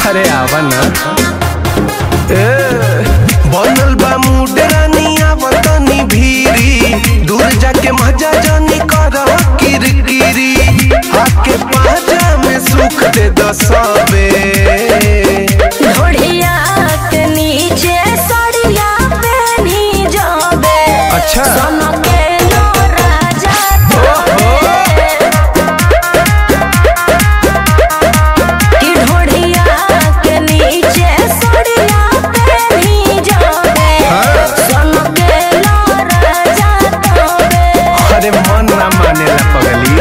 अरे आवा ना बनल बा मूड रानिया वतनी भीरी दूर जाके मजा जानी कर किरकिरी आके पाजा में सुख दे दसबे ढोढ़िया के नीचे सड़िया पहनी जाबे अच्छा सोना के लो राजा कि ढोढ़िया के नीचे सड़िया पहनी जाबे सोना के लो राजा तोबे। अरे मन ना मानेला पगली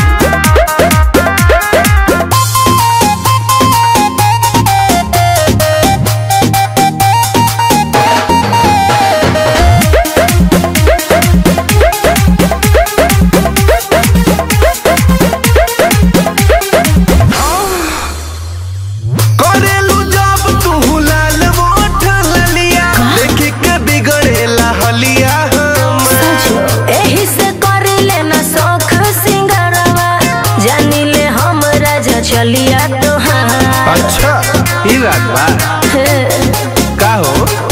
करेलू जब तू लाल मोठ ललिया देखी के बिगड़ेला हलिया हम एही से कर लेना शौख सिंगरवा जानी ले हम राजा चलिया तोहार। अच्छा ई बात बा का हो